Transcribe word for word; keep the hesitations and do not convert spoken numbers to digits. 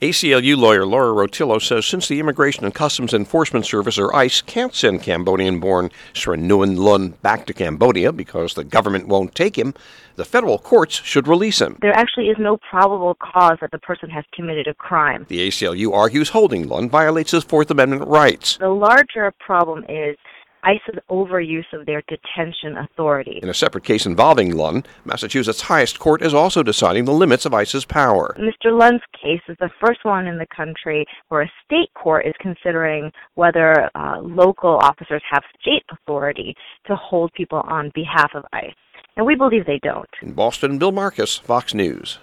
A C L U lawyer Laura Rotillo says since the Immigration and Customs Enforcement Service, or ICE, can't send Cambodian-born Srin Nguyen Lun back to Cambodia because the government won't take him, the federal courts should release him. There actually is no probable cause that the person has committed a crime. The A C L U argues holding Lun violates his Fourth Amendment rights. The larger problem is ICE's overuse of their detention authority. In a separate case involving Lun, Massachusetts' highest court is also deciding the limits of ICE's power. Mister Lun's case is the first one in the country where a state court is considering whether uh, local officers have state authority to hold people on behalf of ICE. And we believe they don't. In Boston, Bill Marcus, Fox News.